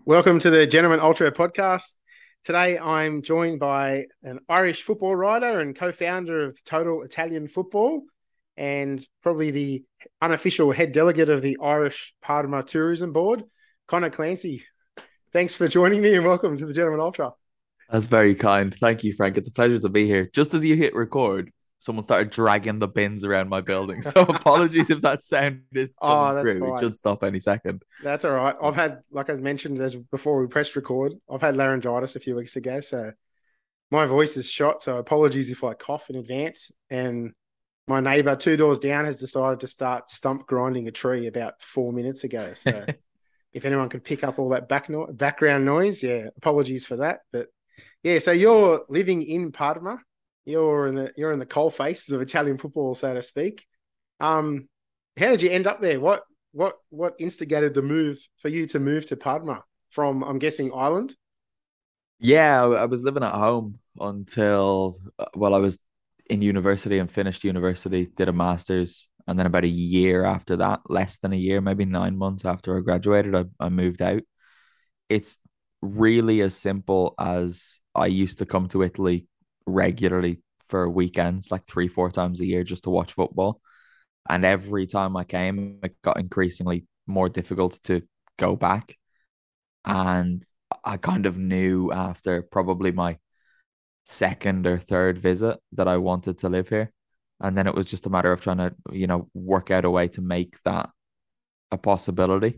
Welcome to the Gentleman Ultra podcast. Today I'm joined by an Irish football writer and co-founder of Total Italian Football and probably the unofficial head delegate of the Irish Parma Tourism Board, Connor Clancy. Thanks for joining me and welcome to the Gentleman Ultra. That's very kind. Thank you, Frank. It's a pleasure to be here. Just as you hit record, someone started dragging the bins around my building. So apologies if that sound is coming Oh, that's through. It fine. should stop any second. That's all right. I've had, like I mentioned as before we pressed record, I've had laryngitis a few weeks ago, so my voice is shot. So apologies if I cough in advance. And my neighbor two doors down has decided to start stump grinding a tree about 4 minutes ago. So if anyone could pick up all that background noise, yeah, apologies for that. But yeah, so you're living in Parma. You're in the coal faces of Italian football, so to speak. Um, how did you end up there? What instigated the move for you to move to Parma from, I'm guessing, Ireland? Yeah, I was living at home until, I was in university and finished university, did a master's. And then about a year after that, less than a year, maybe 9 months after I graduated, I moved out. It's really as simple as I used to come to Italy regularly for weekends, like three, four times a year, just to watch football. And every time I came, it got increasingly more difficult to go back. And I kind of knew after probably my second or third visit that I wanted to live here. And then it was just a matter of trying to, work out a way to make that a possibility.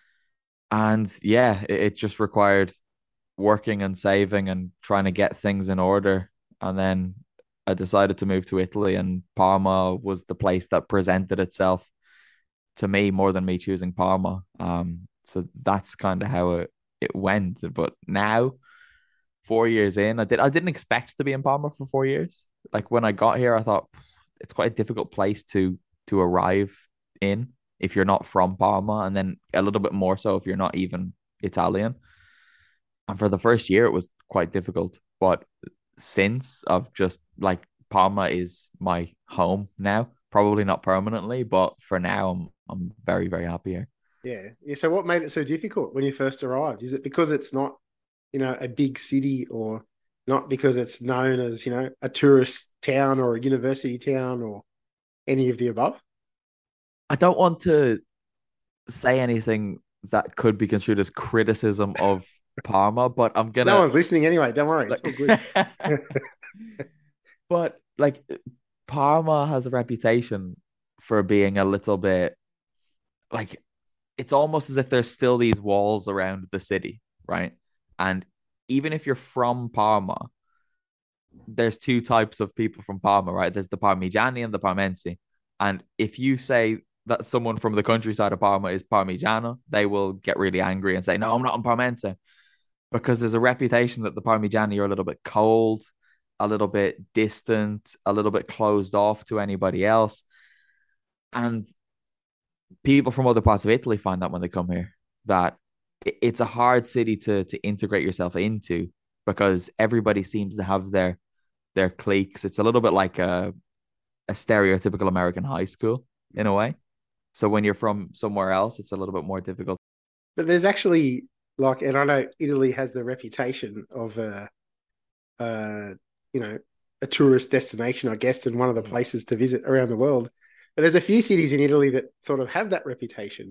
And yeah, it just required working and saving and trying to get things in order. And then I decided to move to Italy, and Parma was the place that presented itself to me more than me choosing Parma. So that's kind of how it went. But now, 4 years in, I didn't expect to be in Parma for 4 years. Like when I got here, I thought it's quite a difficult place to arrive in if you're not from Parma, and then a little bit more so if you're not even Italian. And for the first year, it was quite difficult. But since I've just like Palma is my home now, probably not permanently, but for now, I'm very, very happy here. Yeah. Yeah. So what made it so difficult when you first arrived? Is it because it's not, a big city, or not because it's known as, a tourist town or a university town or any of the above? I don't want to say anything that could be construed as criticism of Parma, but I'm No gonna one's listening anyway. Don't worry. It's like, all good. but like Parma has a reputation for being a little bit like it's almost as if there's still these walls around the city, right? And even if you're from Parma, there's two types of people from Parma, right? There's the Parmigiani and the Parmensi. And if you say that someone from the countryside of Parma is Parmigiano, they will get really angry and say, "No, I'm not in Parmense," because there's a reputation that the Parmigiani are a little bit cold, a little bit distant, a little bit closed off to anybody else. And people from other parts of Italy find that when they come here, that it's a hard city to integrate yourself into because everybody seems to have their cliques. It's a little bit like a stereotypical American high school in a way. So when you're from somewhere else, it's a little bit more difficult. But there's actually, like, and I know Italy has the reputation of uh, you know, a tourist destination, I guess, and one of the Mm. places to visit around the world. But there's a few cities in Italy that sort of have that reputation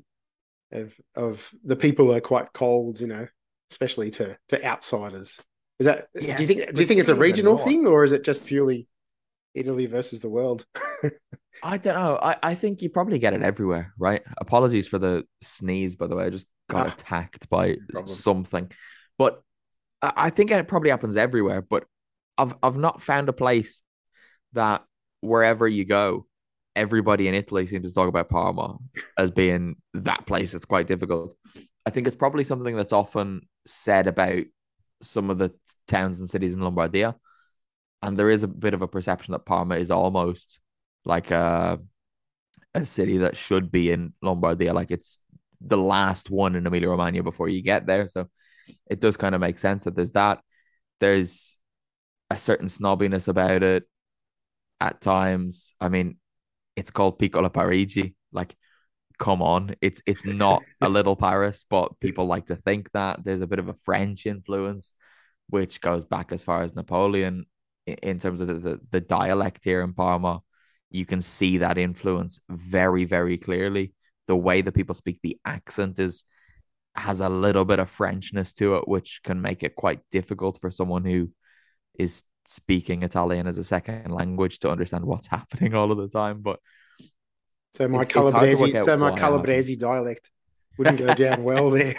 of the people are quite cold, especially to outsiders. Is that do you Yes, think it's a particularly in the regional north. thing, or is it just purely Italy versus the world? I don't know. I think you probably get it everywhere, right? Apologies for the sneeze, by the way. I just got Ah, attacked by no problem. something. But I think it probably happens everywhere. But I've not found a place that wherever you go, everybody in Italy seems to talk about Parma as being that place that's quite difficult. I think it's probably something that's often said about some of the towns and cities in Lombardia. And there is a bit of a perception that Parma is almost like a city that should be in Lombardia. Like it's the last one in Emilia Romagna before you get there. So it does kind of make sense that there's that. There's a certain snobbiness about it at times. I mean, it's called Piccola Parigi. Like come on, it's not a little Paris, but people like to think that there's a bit of a French influence, which goes back as far as Napoleon in terms of the dialect here in Parma. You can see that influence very, very clearly. The way that people speak, the accent is has a little bit of Frenchness to it, which can make it quite difficult for someone who is speaking Italian as a second language to understand what's happening all of the time. But So it's hard to work out My why it happens. Calabrese dialect wouldn't go down well there.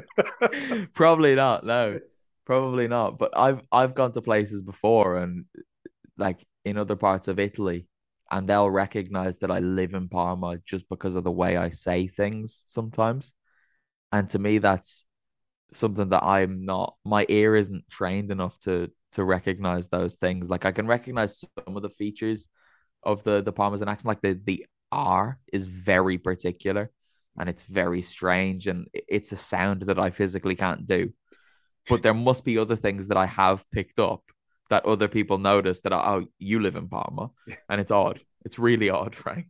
Probably not, no. Probably not. But I've gone to places before and like in other parts of Italy, and they'll recognize that I live in Parma just because of the way I say things sometimes. And to me, that's something that I'm not, my ear isn't trained enough to recognize those things. Like I can recognize some of the features of the Parmesan accent, like the R is very particular and it's very strange and it's a sound that I physically can't do. But there must be other things that I have picked up that other people notice that oh, you live in Parma, and it's odd. It's really odd, Frank.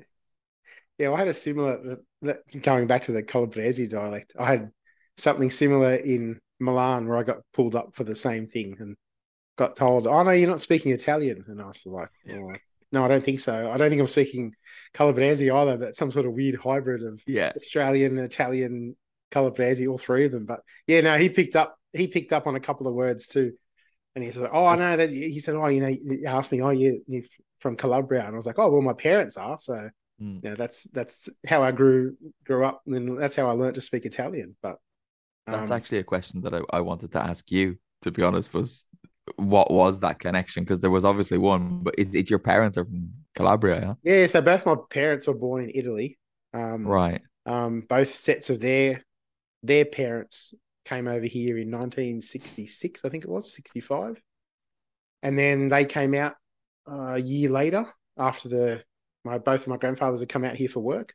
Yeah, I had a similar, going back to the Calabrese dialect, I had something similar in Milan where I got pulled up for the same thing and got told, oh, no, you're not speaking Italian. And I was like, oh, no, I don't think so. I don't think I'm speaking Calabrese either, but some sort of weird hybrid of Yeah. Australian, Italian, Calabrese, all three of them. But yeah, no, he picked up on a couple of words too. And he said, oh, I That's know that. He said, oh, he asked me, oh, you're from Calabria. And I was like, oh, well, my parents are. So, mm, that's how I grew up. And that's how I learned to speak Italian. But that's um, actually a question that I wanted to ask you, to be honest, was what was that connection? Because there was obviously one, but it's your parents are from Calabria, yeah? yeah, so both my parents were born in Italy. Um, Right. both sets of their parents came over here in 1966, I think it was 65, and then they came out a year later after both of my grandfathers had come out here for work,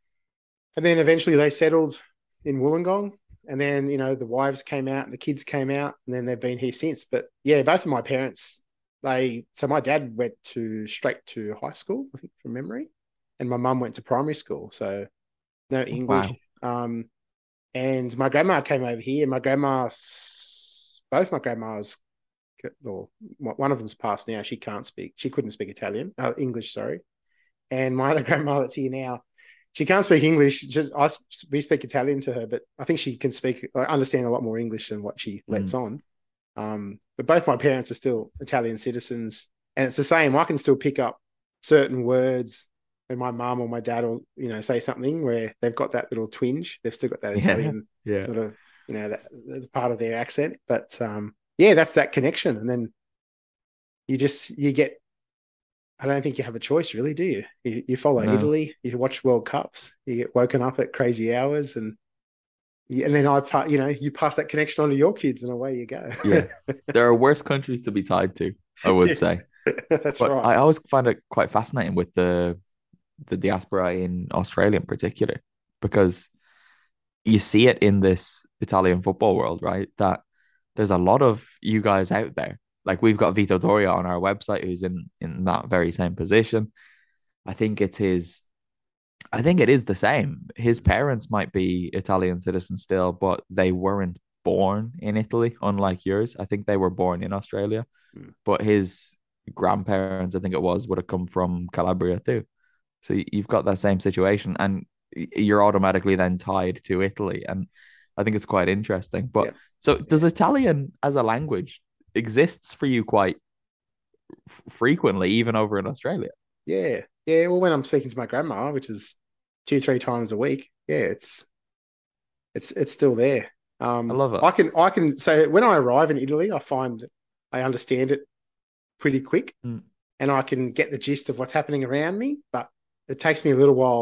and then eventually they settled in Wollongong, and then the wives came out, and the kids came out, and then they've been here since. But yeah, both of my parents, so my dad went to straight to high school, I think from memory, and my mum went to primary school, so no English. Wow. And my grandma came over here. Both my grandmas, or one of them's passed now. She can't speak. She couldn't speak English, sorry. And my other grandma that's here now, she can't speak English. We speak Italian to her, but I think she can understand a lot more English than what she lets Mm. on. But both my parents are still Italian citizens, and it's the same. I can still pick up certain words when my mum or my dad will, say something where they've got that little twinge. They've still got that Yeah. Italian Yeah. sort of, that part of their accent. But yeah, that's that connection. And then you get. I don't think you have a choice, really, do you? You follow No. Italy. You watch World Cups. You get woken up at crazy hours, and then you pass that connection on to your kids, and away you go. Yeah. There are worse countries to be tied to, I would Yeah, say. that's But right. I always find it quite fascinating with the diaspora in Australia in particular, because you see it in this Italian football world, right? That there's a lot of you guys out there. Like we've got Vito Doria on our website who's in that very same position. I think it's his I think it is the same. His parents might be Italian citizens still, but they weren't born in Italy, unlike yours. I think they were born in Australia, Mm. but his grandparents, I think it was, would have come from Calabria too. So you've got that same situation, and you're automatically then tied to Italy. And I think it's quite interesting. But Yeah, so does Italian as a language exists for you quite frequently, even over in Australia? yeah, yeah. Well, when I'm speaking to my grandma, which is 2, 3 times a week, yeah, it's still there. I love it. I can say when I arrive in Italy, I find I understand it pretty quick, Mm. and I can get the gist of what's happening around me. But it takes me a little while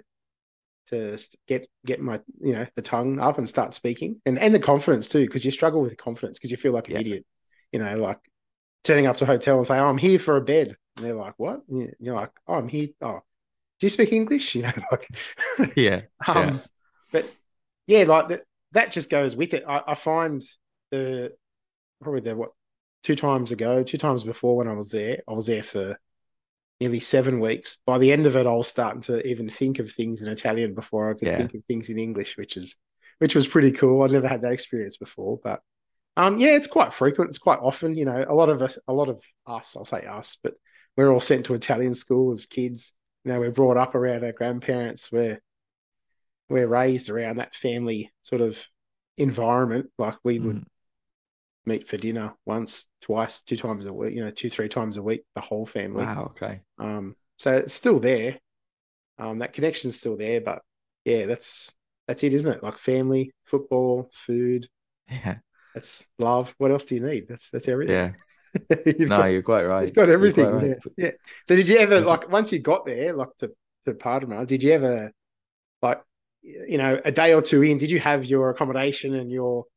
to get my the tongue up and start speaking, and the confidence too, because you struggle with the confidence because you feel like an Yeah. idiot, like turning up to a hotel and saying, oh, I'm here for a bed, and they're like, what? And you're like, oh, I'm here. Oh, do you speak English? Like, Yeah. Yeah. um, but yeah, like that just goes with it. I find the probably the what 2 times before when I was there for nearly 7 weeks. By the end of it, I was starting to even think of things in Italian before I could Yeah. think of things in English, which was pretty cool. I'd never had that experience before, but yeah, it's quite frequent. It's quite often. A lot of us, I'll say us, but we're all sent to Italian school as kids. We're brought up around our grandparents. We're raised around that family sort of environment. Like we would Mm. meet for dinner once, twice, 2 times a week. 2, 3 times a week, the whole family. Wow. Okay. So it's still there. That connection's still there, but yeah, that's it, isn't it? Like family, football, food, Yeah. that's love. What else do you need? That's everything. Yeah. you've No, got you're quite you've right. got You're quite everything. right. Yeah, yeah. So did you ever But like once you got there, like to Parma, did you ever like a day or two in, did you have your accommodation and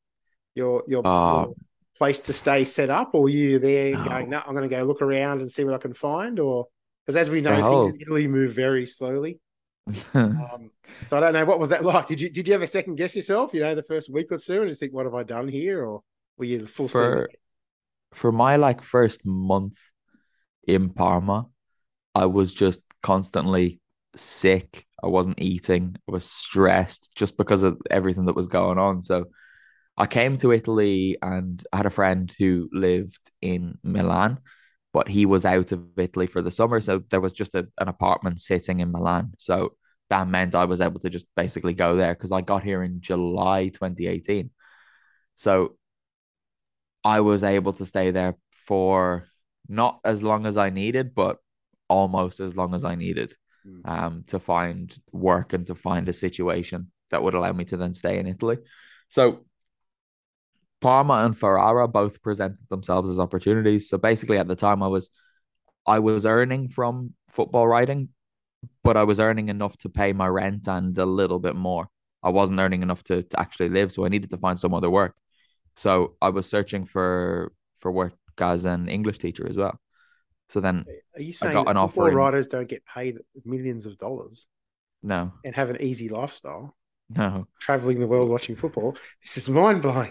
your oh place to stay set up, or were you there going, no. no, I'm going to go look around and see what I can find, or because as we The know, things in whole Italy move very slowly. So I don't know what was that like. Did you ever second guess yourself? The first week or two, and just think, what have I done here, or were you full steam for my like first month in Parma, I was just constantly sick. I wasn't eating. I was stressed just because of everything that was going on. So I came to Italy and I had a friend who lived in Milan, but he was out of Italy for the summer. So there was just an apartment sitting in Milan. So that meant I was able to just basically go there because I got here in July 2018. So I was able to stay there for not as long as I needed, but almost as long as I needed Mm. to find work and to find a situation that would allow me to then stay in Italy. So Parma and Ferrara both presented themselves as opportunities. So basically, at the time, I was earning from football writing, but I was earning enough to pay my rent and a little bit more. I wasn't earning enough to actually live, so I needed to find some other work. So I was searching for work as an English teacher as well. So then Are you I saying got that an offer football in. writers don't get paid millions of dollars No, and have an easy lifestyle, no. traveling the world watching football? This is mind blowing.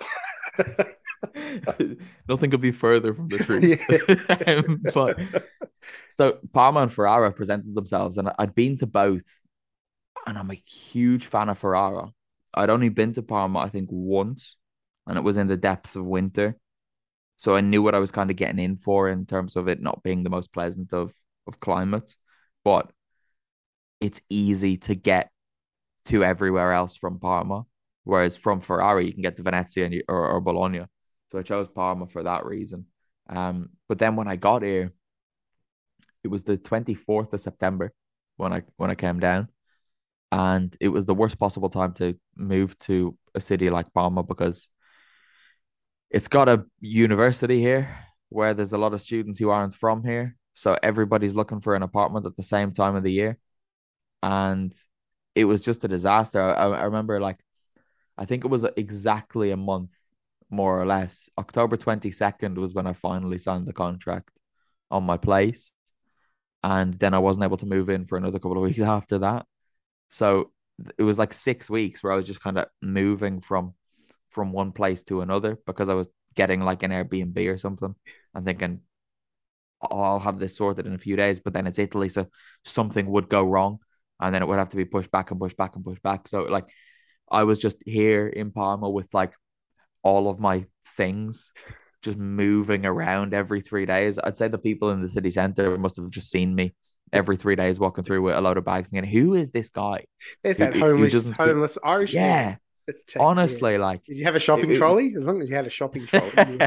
Nothing could be further from the truth. Yeah. But so Parma and Ferrara presented themselves, and I'd been to both, and I'm a huge fan of Ferrara. I'd only been to Parma, I think, once, and it was in the depths of winter. So I knew what I was kind of getting in for in terms of it not being the most pleasant of climates. But it's easy to get to everywhere else from Parma. Whereas from Ferrari, you can get to Venezia or Bologna. So I chose Parma for that reason. But then when I got here, it was the 24th of September when I came down. And it was the worst possible time to move to a city like Parma because it's got a university here where there's a lot of students who aren't from here. So everybody's looking for an apartment at the same time of the year. And it was just a disaster. I remember like I think it was exactly a month, more or less. October 22nd was when I finally signed the contract on my place. And then I wasn't able to move in for another couple of weeks after that. So it was like 6 weeks where I was just kind of moving from one place to another because I was getting like an Airbnb or something and thinking, oh, I'll have this sorted in a few days. But then it's Italy, so something would go wrong. And then it would have to be pushed back and pushed back and pushed back. So like I was just here in Palma with like all of my things just moving around every 3 days. I'd say the people in the city center must have just seen me every 3 days walking through with a load of bags thinking, who is this guy There's who that who homeless doesn't speak? homeless Irish man. Yeah, Yeah. honestly, like Did you have a shopping it, trolley? As long as you had a shopping trolley.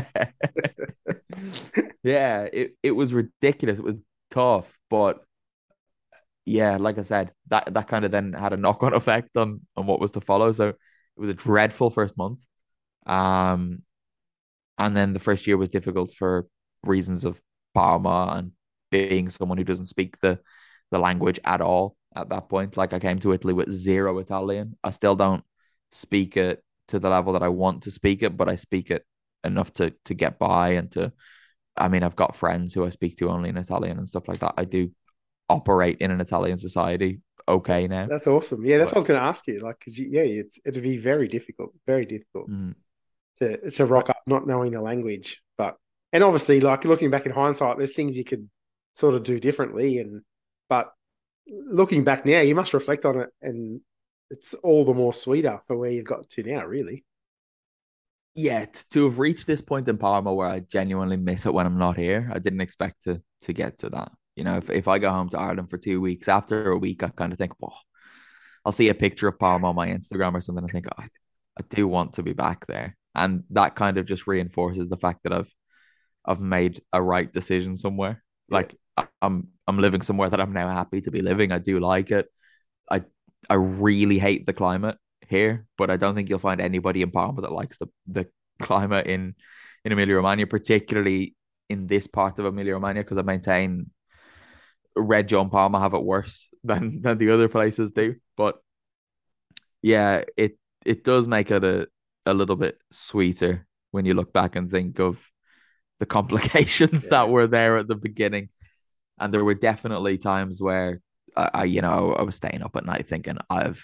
yeah, it was ridiculous. It was tough, but yeah, like I said, that kind of then had a knock-on effect on what was to follow. So it was a dreadful first month. Um, and then the first year was difficult for reasons of Parma and being someone who doesn't speak the language at all at that point. Like I came to Italy with zero Italian. I still don't speak it to the level that I want to speak it, but I speak it enough to get by and to I mean, I've got friends who I speak to only in Italian and stuff like that. I do operate in an Italian society okay now. That's awesome. Yeah, that's what But I was going to ask you. Like, because yeah, it'd be very difficult mm, to rock but up not knowing the language. But and obviously, like looking back in hindsight, there's things you could sort of do differently. But looking back now, you must reflect on it, and it's all the more sweeter for where you've got to now, really. Yeah, to have reached this point in Parma where I genuinely miss it when I'm not here, I didn't expect to get to that. You know, if I go home to Ireland for 2 weeks, after a week, I kind of think, well, I'll see a picture of Parma on my Instagram or something. I think, oh, I do want to be back there, and that kind of just reinforces the fact that I've made a right decision somewhere. Yeah, Like I'm living somewhere that I'm now happy to be living. I do like it. I I really hate the climate here, but I don't think you'll find anybody in Parma that likes the climate in Emilia Romagna, particularly in this part of Emilia Romagna, because I maintain Reggio and Parma have it worse than the other places do. But yeah, it does make it a little bit sweeter when you look back and think of the complications that yeah, were there at the beginning. And there were definitely times where I was staying up at night thinking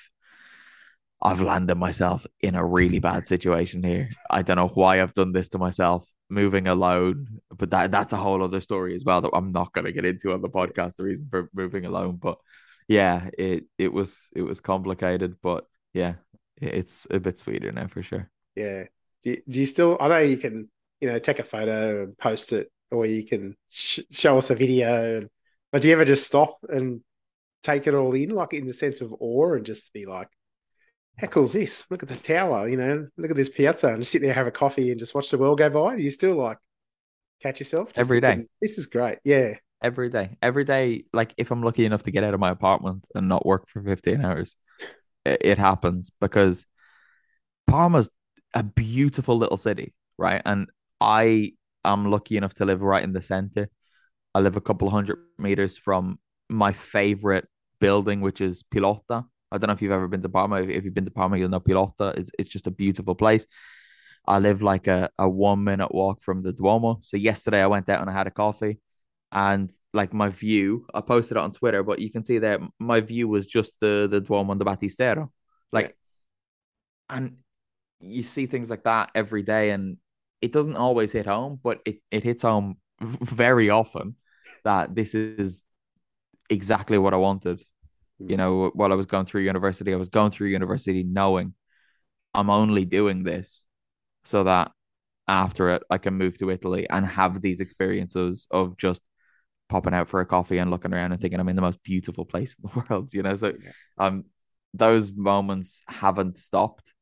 I've landed myself in a really bad situation here. I don't know why I've done this to myself, moving alone, but that's a whole other story as well that I'm not going to get into on the yeah. podcast. The reason for moving alone, but yeah, it was complicated, but yeah, it's a bit sweeter now for sure. Yeah. Do you still? I know you can, take a photo and post it, or you can show us a video. But do you ever just stop and take it all in, like in the sense of awe, and just be like, "How cool is this? Look at the tower. Look at this piazza," and just sit there, have a coffee, and just watch the world go by. Do you still like catch yourself just Every day. thinking, "This is great"? Yeah. Every day, like if I'm lucky enough to get out of my apartment and not work for 15 hours, it happens because Parma's a beautiful little city, right? And I am lucky enough to live right in the center. I live a couple of 100 meters from my favorite building, which is Pilota. I don't know if you've ever been to Parma. If you've been to Parma, you'll know Pilota. It's just a beautiful place. I live like a 1 minute walk from the Duomo. So yesterday I went out and I had a coffee, and like my view, I posted it on Twitter, but you can see that my view was just the Duomo and the Battistero. Yeah. Like, and you see things like that every day, and it doesn't always hit home, but it hits home very often that this is exactly what I wanted. You Mm. know, while I was going through university, I was going through university knowing I'm only doing this so that after it, I can move to Italy and have these experiences of just popping out for a coffee and looking around and thinking I'm in the most beautiful place in the world, you know? So, Yeah. um, those moments haven't stopped.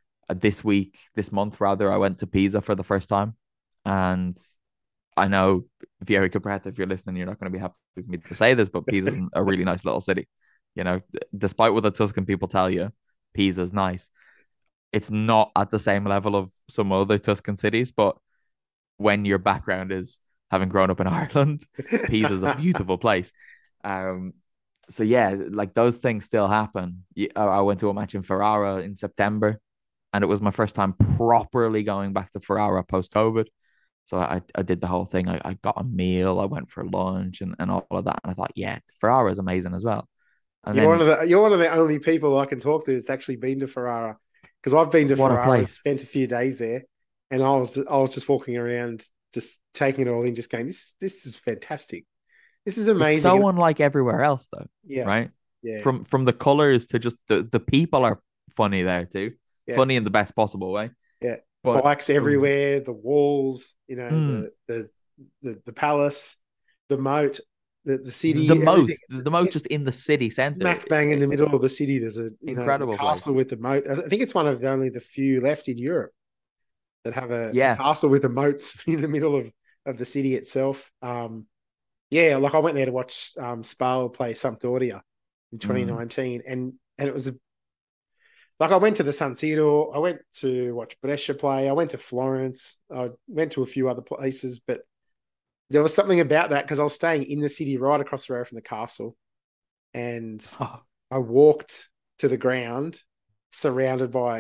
This month rather, I went to Pisa for the first time, and I know Vieri Capretta, if you're listening, you're not going to be happy with me to say this, but Pisa's a really nice little city. You know, despite what the Tuscan people tell you, Pisa's nice. It's not at the same level of some other Tuscan cities, but when your background is having grown up in Ireland, Pisa's a beautiful place. Um, so yeah, like those things still happen. I went to a match in Ferrara in September, and it was my first time properly going back to Ferrara post COVID. So I did the whole thing. I got a meal, I went for lunch and all of that. And I thought, yeah, Ferrara is amazing as well. And then You're one of the only people I can talk to that's actually been to Ferrara, because I've been to what a Ferrara, place. spent a few days there, and I was just walking around, just taking it all in, just going, this is fantastic. This is It's amazing. And so unlike everywhere else though, yeah, right? yeah, From the colors to just the people are funny there too. yeah, Funny in the best possible way. yeah. But Bikes everywhere, the walls, mm, the palace, the moat, the the city, everything. moat, the moat just in the city center. Smack bang in the middle of the city. There's the Incredible castle place. with the moat. I think it's one of only the few left in Europe that have a Yeah. castle with the moats in the middle of the city itself. Yeah, like I went there to watch Spal play Sampdoria in Mm. 2019, and it was like I went to the San Siro, I went to watch Brescia play, I went to Florence, I went to a few other places, but there was something about that because I was staying in the city right across the road from the castle, and Oh, I walked to the ground surrounded by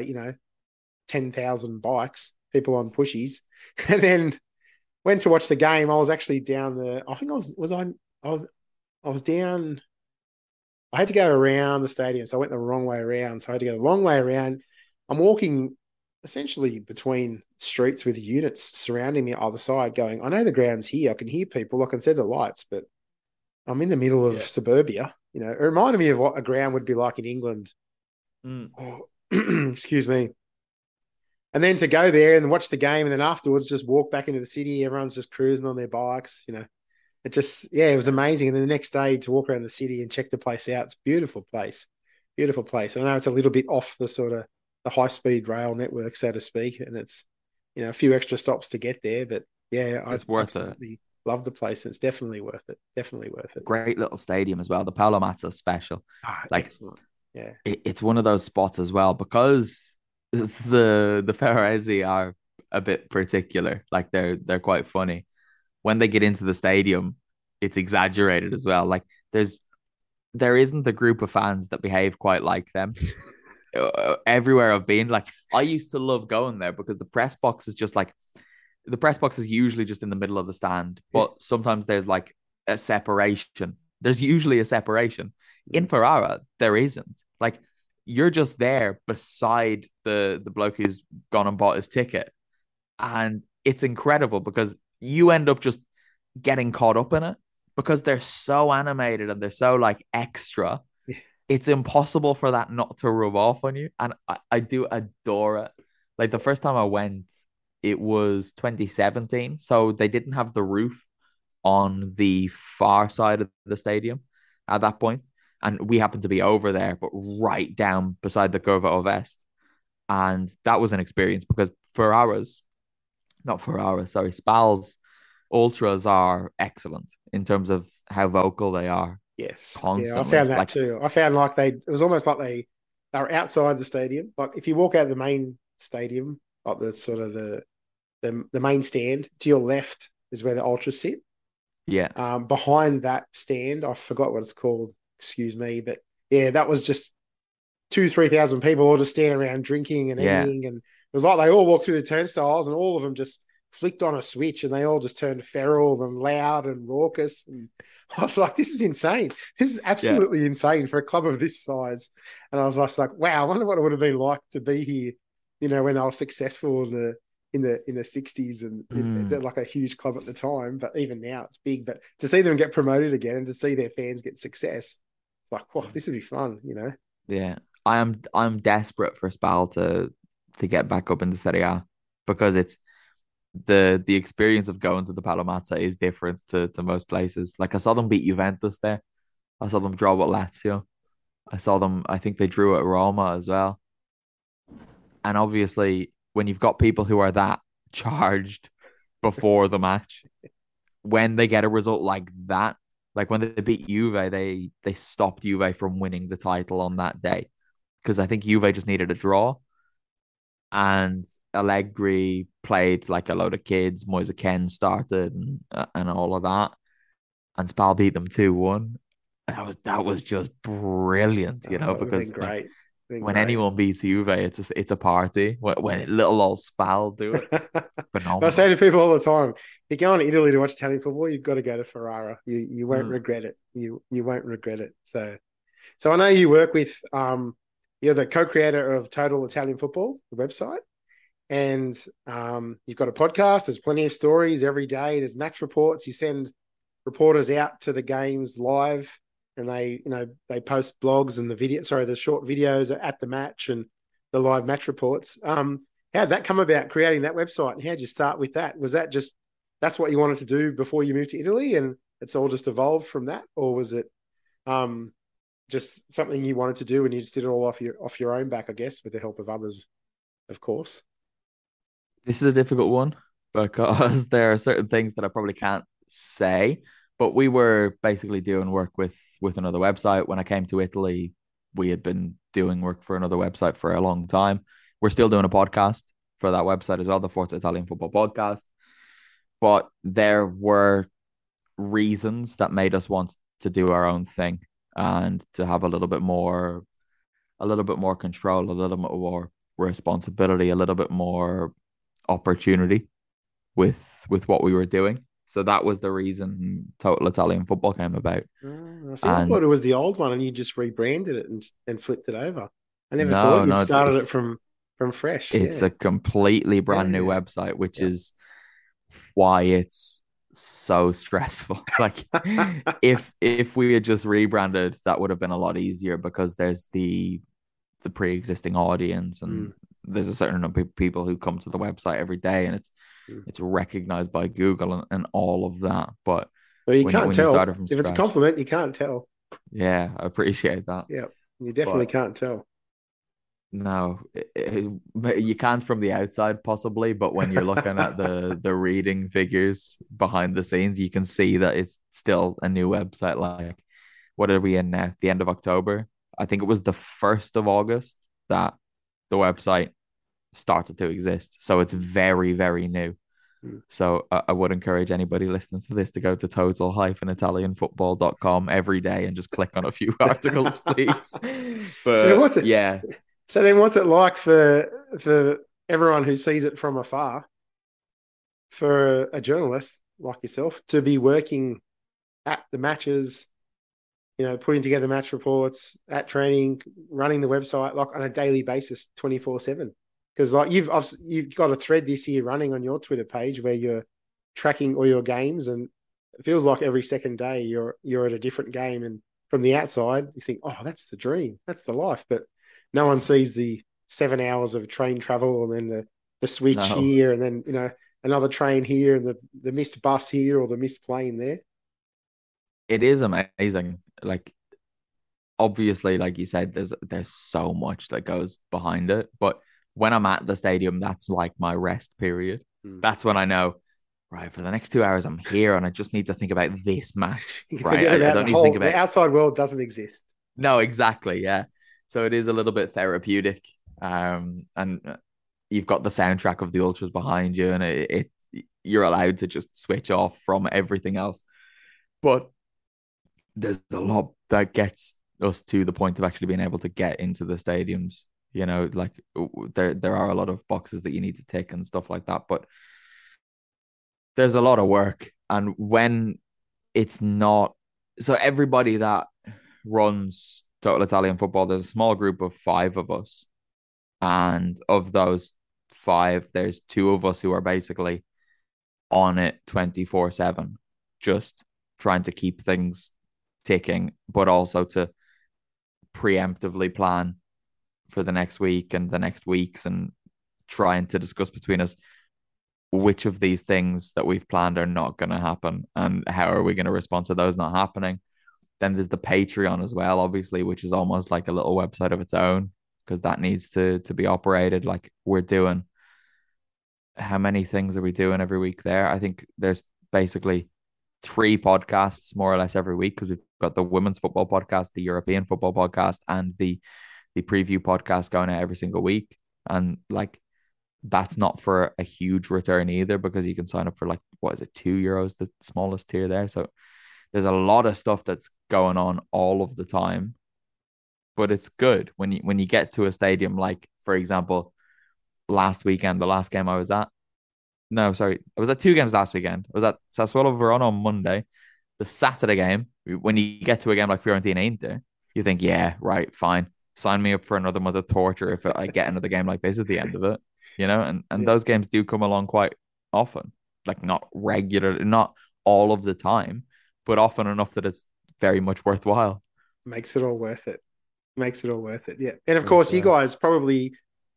10,000 bikes, people on pushies, and then went to watch the game. I was actually down the. I think I was on. I was down. I had to go around the stadium, so I went the wrong way around. So I had to go the long way around. I'm walking essentially between streets with units surrounding me either side, going, I know the ground's here. I can hear people. I can see the lights, but I'm in the middle of Yeah. suburbia. It reminded me of what a ground would be like in England. Mm. Oh, excuse me. And then to go there and watch the game, and then afterwards just walk back into the city. Everyone's just cruising on their bikes. It just, yeah, it was amazing. And then the next day to walk around the city and check the place out. It's a beautiful place, beautiful place. I know it's a little bit off the sort of the high speed rail network, so to speak, and it's a few extra stops to get there. But yeah, I It's worth it. absolutely love the place. It's definitely worth it. Definitely worth it. Great little stadium as well. The Paolo Mazza special. Ah, Like excellent. Yeah. it's one of those spots as well because the Ferrarese are a bit particular. Like they're quite funny. When they get into the stadium, it's exaggerated as well. Like there isn't a group of fans that behave quite like them. Everywhere I've been, like I used to love going there because the press box is usually just in the middle of the stand, Yeah. but sometimes there's like a separation. There's usually a separation. In Mm. Ferrara, there isn't. Like you're just there beside the bloke who's gone and bought his ticket. And it's incredible because you end up just getting caught up in it because they're so animated and they're so like extra. Yeah. It's impossible for that not to rub off on you. And I do adore it. Like the first time I went, it was 2017. So they didn't have the roof on the far side of the stadium at that point. And we happened to be over there, but right down beside the Curva of Est. And that was an experience because Ferraras, not Ferraras, sorry, Spal's ultras are excellent in terms of how vocal they are Yes. Yeah, I constantly. found that Like, too. I found like it was almost like they were outside the stadium. Like if you walk out of the main stadium, like the sort of the main stand, to your left is where the ultras sit. yeah, Behind that stand, I forgot what it's called. Excuse me, but yeah, that was just 2,000-3,000 people all just standing around drinking and yeah, eating, and it was like they all walked through the turnstiles, and all of them just flicked on a switch, and they all just turned feral and loud and raucous. And I was like, "This is insane! This is yeah. absolutely insane for a club of this size." And I was just like, "Wow, I wonder what it would have been like to be here, when they were successful in the 60s, and they're Mm. like a huge club at the time, but even now it's big. But to see them get promoted again and to see their fans get success, it's like, wow, this would be fun. Yeah. I'm desperate for Spal to get back up in the Serie A because it's the experience of going to the Palomazza is different to most places. Like I saw them beat Juventus there. I saw them draw with Lazio. I think they drew at Roma as well. And obviously, when you've got people who are that charged before the match, when they get a result like that, like when they beat Juve, they stopped Juve from winning the title on that day because I think Juve just needed a draw, and Allegri played like a load of kids. Moise Ken started and all of that, and Spal beat them 2-1. That was just brilliant, Oh, it would have been because like great. Been when great. anyone beats Juve, it's a party. When little old Spal do it, I say phenomenal. to people all the time, if you're going to Italy to watch Italian football, you've got to go to Ferrara. You won't Mm. regret it. You won't regret it. So I know you work with you're the co-creator of Total Italian Football, the website, and you've got a podcast. There's plenty of stories every day. There's match reports. You send reporters out to the games live, and they post blogs and the short videos at the match and the live match reports. How'd that come about, creating that website, and how'd you start with that? Was that just that's what you wanted to do before you moved to Italy, and it's all just evolved from that, or was it um, just something you wanted to do and you just did it all off your own back, I guess, with the help of others, of course? This is a difficult one because there are certain things that I probably can't say. But we were basically doing work with another website. When I came to Italy, we had been doing work for another website for a long time. We're still doing a podcast for that website as well, the Forza Italian Football Podcast. But there were reasons that made us want to do our own thing and to have a little bit more control, a little bit more responsibility, a little bit more opportunity with what we were doing. So that was the reason Total Italian Football came about. See, I thought And it was the old one, and you just rebranded it and flipped it over. I never thought no, you'd no, it's started it's it from fresh. it's Yeah, a completely brand new yeah, website, which yeah. is why it's so stressful. Like if we had just rebranded, that would have been a lot easier because there's the pre-existing audience and Mm, there's a certain number of people who come to the website every day and mm. it's recognized by Google and all of that. But Well, you when can't you tell. started from If it's a scratch, compliment, you can't tell. yeah, I appreciate that. Yeah, you definitely But can't tell. no, you can't from the outside possibly, but when you're looking at the reading figures behind the scenes, you can see that it's still a new website. Like, what are we in now? The end of October. I think it was the 1st of August that the website started to exist. So it's very, very new. Mm. So I would encourage anybody listening to this to go to total-italianfootball.com every day and just click on a few articles, please. So But what's it? yeah, So then, what's it like for everyone who sees it from afar, for a journalist like yourself, to be working at the matches, putting together match reports at training, running the website like on a daily basis, 24/7? Because like you've got a thread this year running on your Twitter page where you're tracking all your games, and it feels like every second day you're at a different game. And from the outside, you think, oh, that's the dream, that's the life. But no one sees the 7 hours of train travel, and then the switch no, here, and then another train here, and the missed bus here, or the missed plane there. it is amazing. Like obviously, like you said, there's so much that goes behind it. But when I'm at the stadium, that's like my rest period. Hmm. That's when I know, right, for the next 2 hours, I'm here and I just need to think about this match, You right? forget I about don't need to think the about, outside world doesn't exist. no, exactly. Yeah. So it is a little bit therapeutic. And you've got the soundtrack of the Ultras behind you, and you're allowed to just switch off from everything else. But there's a lot that gets us to the point of actually being able to get into the stadiums. Like there are a lot of boxes that you need to tick and stuff like that, but there's a lot of work. And when it's not, so everybody that runs Total Italian Football, there's a small group of five of us, and of those five, there's two of us who are basically on it 24/7, just trying to keep things ticking, but also to preemptively plan for the next week and the next weeks and trying to discuss between us which of these things that we've planned are not going to happen and how are we going to respond to those not happening. Then there's the Patreon as well, obviously, which is almost like a little website of its own because that needs to be operated. Like we're doing, how many things are we doing every week there? I think there's basically three podcasts more or less every week because we've got the women's football podcast, the European football podcast, and the preview podcast going out every single week. And like that's not for a huge return either because you can sign up for like what is it, €2, the smallest tier there. So there's a lot of stuff that's going on all of the time. But it's good when you get to a stadium, like for example, last weekend, the last game I was at. No, sorry. I was at two games last weekend. I was at Sassuolo Verona on Monday. The Saturday game, when you get to a game like Fiorentina Inter, you think, yeah, right, fine. Sign me up for another month of torture if I get another game like this at the end of it. And Yeah, those games do come along quite often. Like not regular, not all of the time, but often enough that it's very much worthwhile. makes it all worth it. Makes it all worth it. Yeah, and of For course, you sure. guys probably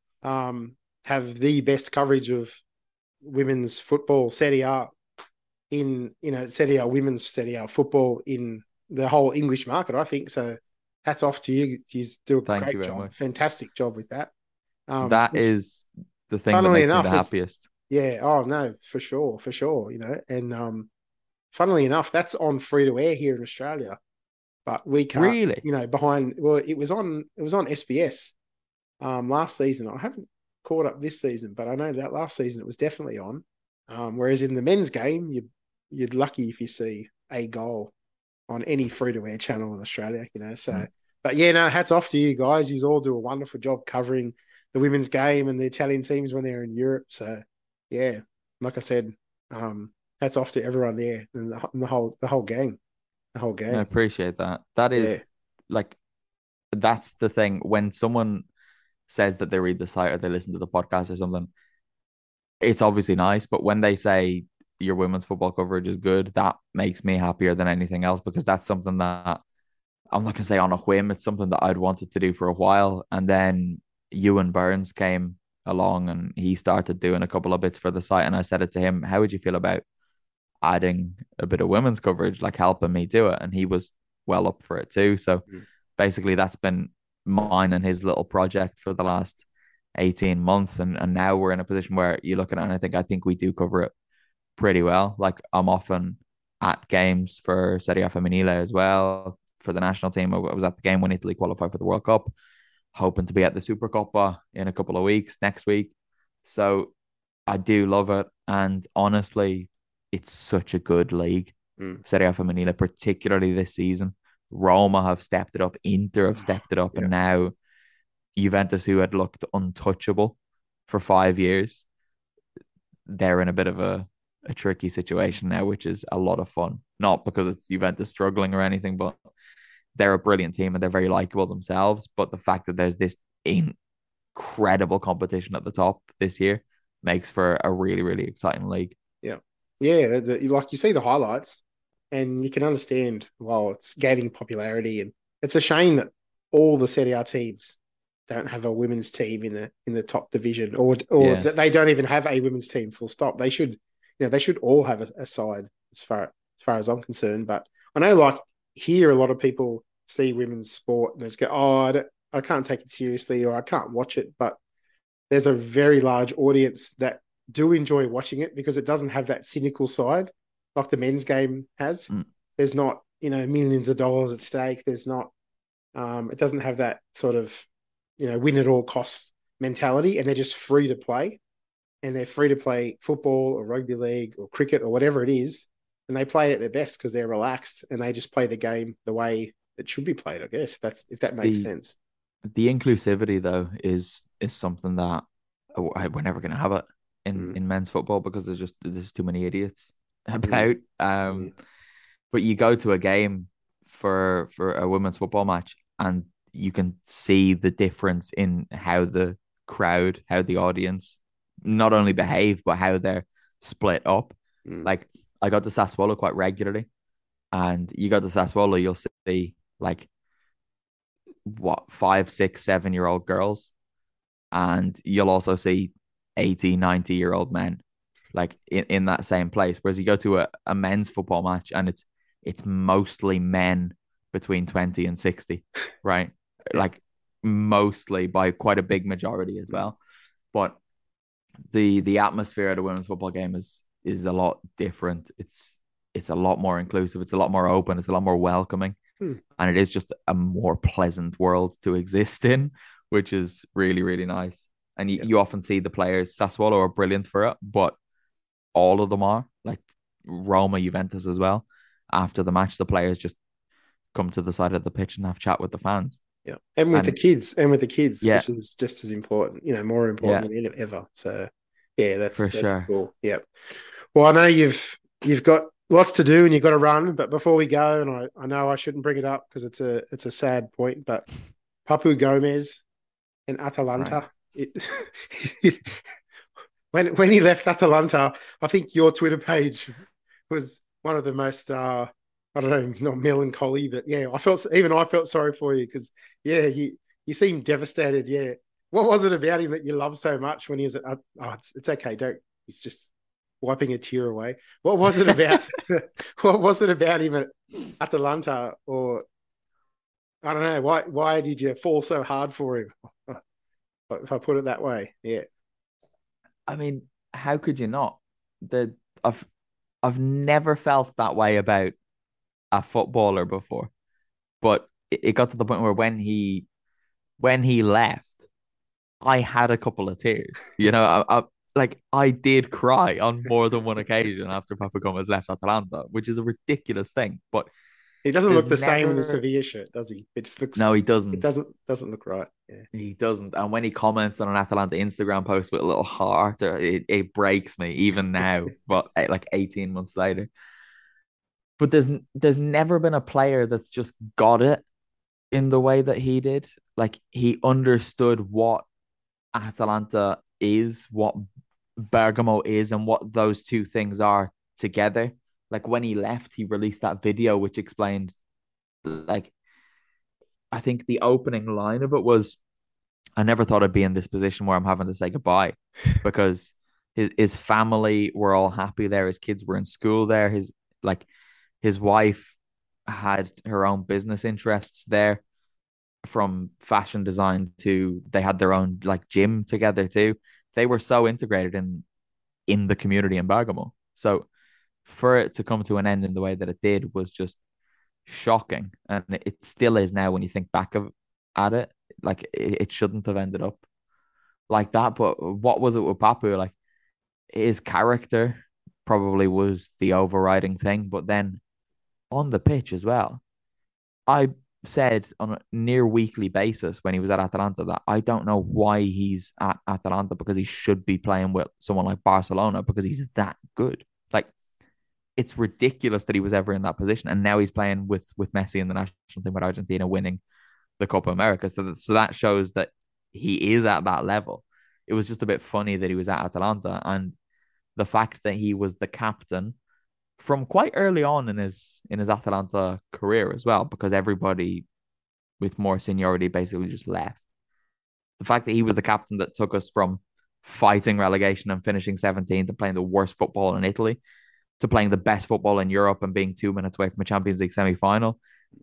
have the best coverage of women's football Serie A in Serie A, women's Serie A football in the whole English market. I think so. Hats off to you. You do a Thank you great very job, much. fantastic job with that. That is the thing that Funnily makes me the enough, it's happiest. yeah. Oh no, for sure, for sure. And funnily enough, that's on free to air here in Australia, but we can't. Really? Behind. Well, it was on SBS last season. I haven't caught up this season, but I know that last season it was definitely on. Whereas in the men's game, you're lucky if you see a goal on any free to air channel in Australia. So, but yeah, no, hats off to you guys. You all do a wonderful job covering the women's game and the Italian teams when they're in Europe. So, yeah, like I said, hats off to everyone there and the whole gang, the whole I gang. appreciate that. That is Yeah, like that's the thing. When someone says that they read the site or they listen to the podcast or something, it's obviously nice. But when they say your women's football coverage is good, that makes me happier than anything else, because that's something that I'm not gonna say on a whim. It's something that I'd wanted to do for a while. And then Ewan Burns came along and he started doing a couple of bits for the site. And I said it to him, how would you feel about adding a bit of women's coverage, like helping me do it? And he was well up for it too. So Mm. basically that's been mine and his little project for the last 18 months. And now we're in a position where you look at it and I think we do cover it pretty well. Like I'm often at games for Serie A Femminile as well for the national team. I was at the game when Italy qualified for the World Cup, hoping to be at the Supercoppa in a couple of weeks next week. So I do love it, and honestly, it's such a good league. Mm. Serie A Femminile, particularly this season. Roma have stepped it up, Inter have stepped it up, Yeah. and now Juventus, who had looked untouchable for 5 years, they're in a bit of a tricky situation now, which is a lot of fun. Not because it's Juventus struggling or anything, but they're a brilliant team and they're very likable themselves. But the fact that there's this incredible competition at the top this year makes for a really, really exciting league. Yeah. Yeah. Like you see the highlights and you can understand, well, it's gaining popularity. And it's a shame that all the Serie A teams don't have a women's team in the top division, or Yeah. that they don't even have a women's team, full stop. They should, they should all have a side as far as I'm concerned. But I know, like, here, a lot of people see women's sport and they just go, oh, I can't take it seriously, or I can't watch it. But there's a very large audience that do enjoy watching it because it doesn't have that cynical side like the men's game has. Mm. There's not, millions of dollars at stake. There's not, it doesn't have that sort of, win at all costs mentality, and they're just free to play. And they're free to play football or rugby league or cricket or whatever it is. And they play it at their best because they're relaxed and they just play the game the way it should be played, I guess, if that makes The sense. the inclusivity though is something that we're never going to have it Mm. in men's football, because there's too many idiots Mm. about. Mm. But you go to a game for a women's football match, and you can see the difference in how the crowd, how the audience not only behave, but how they're split up. Mm. Like I go to Sassuolo quite regularly, and you go to Sassuolo, you'll see like what 5, 6, 7 year old girls, and you'll also see 80, 90 year old men like in that same place. Whereas you go to a men's football match and it's mostly men between 20 and 60, right? Yeah. Like mostly, by quite a big majority as well. But the atmosphere at a women's football game is a lot different. It's a lot more inclusive, it's a lot more open, it's a lot more welcoming. Mm. And it is just a more pleasant world to exist in, which is really, really nice. And Yeah. you often see the players, Sassuolo are brilliant for it, but all of them are, like Roma, Juventus as well. After the match, the players just come to the side of the pitch and have chat with the fans. Yeah. And with the kids, Yeah, which is just as important, more yeah, important than ever. So yeah, that's for that's sure. cool. Yeah. Well, I know you've got lots to do and you've got to run, but before we go, and I know I shouldn't bring it up because it's a sad point, but Papu Gomez and Right. Atalanta, it, when he left Atalanta, I think your Twitter page was one of the most I don't know, not melancholy, but yeah, I felt sorry for you because yeah, you seemed devastated. Yeah, what was it about him that you loved so much when he was at? Oh, it's okay. Don't. He's just wiping a tear away. What was it about? What was it about him at Atalanta? Or I don't know. Why did you fall so hard for him? If I put it that way, yeah. I mean, how could you not? The I've I've never felt that way about a footballer before, but it got to the point where when he left, I had a couple of tears. Like I did cry on more than one occasion after Papa Gomez left Atalanta, which is a ridiculous thing. But He doesn't there's look the same in the never, Sevilla shirt, does he? It just no, looks. he It doesn't. doesn't look right. Yeah. He doesn't. And when he comments on an Atalanta Instagram post with a little heart, it breaks me even now. But like 18 months later, but there's never been a player that's just got it in the way that he did. Like he understood what Atalanta is, what Bergamo is, and what those two things are together. Like when he left, he released that video which explained, like, I think the opening line of it was, I never thought I'd be in this position where I'm having to say goodbye, because his family were all happy there. His kids were in school there. Like his wife had her own business interests there, from fashion design to they had their own like gym together too. They were so integrated in the community in Bergamo. So for it to come to an end in the way that it did was just shocking, and it still is now when you think back at it. Like it shouldn't have ended up like that. But what was it with Papu? Like his character probably was the overriding thing, but then on the pitch as well. I said on a near weekly basis when he was at Atalanta that I don't know why he's at Atalanta, because he should be playing with someone like Barcelona, because he's that good. Like it's ridiculous that he was ever in that position, and now he's playing with Messi in the national team with Argentina, winning the Copa America. So that shows that he is at that level. It was just a bit funny that he was at Atalanta, and the fact that he was the captain from quite early on in his Atalanta career as well, because everybody with more seniority basically just left. The fact that he was the captain that took us from fighting relegation and finishing 17th to playing the worst football in Italy to playing the best football in Europe and being 2 minutes away from a Champions League semi-final,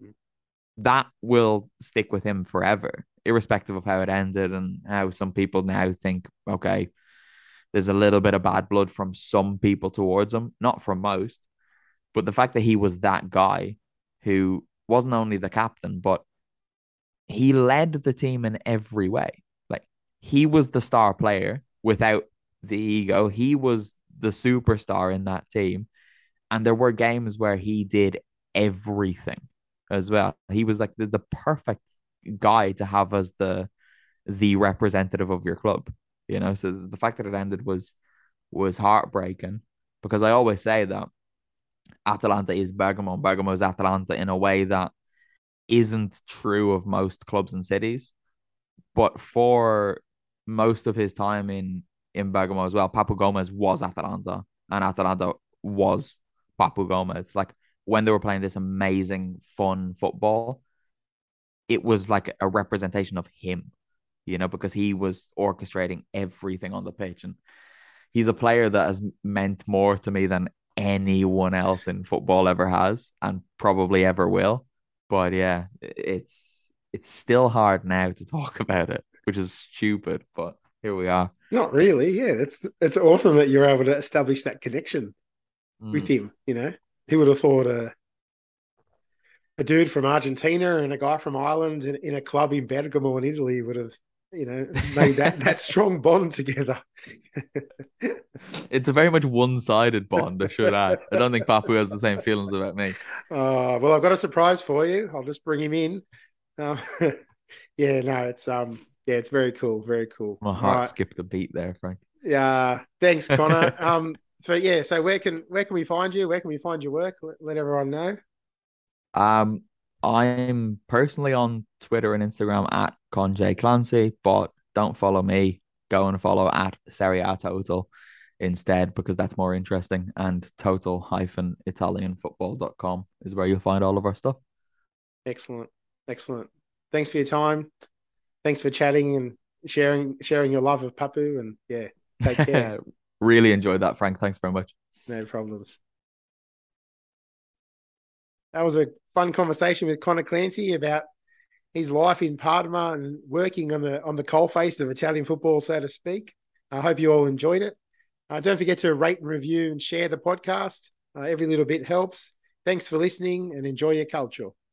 that will stick with him forever, irrespective of how it ended and how some people now think, okay, there's a little bit of bad blood from some people towards him, not from most. But the fact that he was that guy who wasn't only the captain, but he led the team in every way. Like he was the star player without the ego. He was the superstar in that team. And there were games where he did everything as well. He was like the perfect guy to have as the representative of your club, you know. So the fact that it ended was heartbreaking, because I always say that Atalanta is Bergamo, and Bergamo is Atalanta in a way that isn't true of most clubs and cities. But for most of his time in Bergamo as well, Papu Gomez was Atalanta, and Atalanta was Papu Gomez. Like when they were playing this amazing, fun football, it was like a representation of him, you know, because he was orchestrating everything on the pitch. And he's a player that has meant more to me than anyone else in football ever has, and probably ever will. But yeah, it's still hard now to talk about it, which is stupid, but here we are. Not really. Yeah, it's awesome that you're able to establish that connection with Mm. him. You know, who would have thought a dude from Argentina and a guy from Ireland in a club in Bergamo in Italy would have, made that strong bond together. It's a very much one-sided bond, I should add. I don't think Papu has the same feelings about me. Well, I've got a surprise for you. I'll just bring him in. Um, yeah, no, it's very cool, very cool. My All heart right, skipped a beat there, Frank. yeah, thanks, Connor. So where can we find you? Where can we find your work? Let everyone know. Um, I'm personally on Twitter and Instagram at Conjay Clancy, but don't follow me. Go and follow at Serie A Total instead, because that's more interesting. And total-italianfootball.com is where you'll find all of our stuff. Excellent, excellent. Thanks for your time. Thanks for chatting and sharing your love of Papu. And yeah, take care. Really enjoyed that, Frank. Thanks very much. No problems. That was a fun conversation with Connor Clancy about his life in Parma and working on the coalface of Italian football, so to speak. I hope you all enjoyed it. Don't forget to rate and review and share the podcast. Every little bit helps. Thanks for listening and enjoy your culture.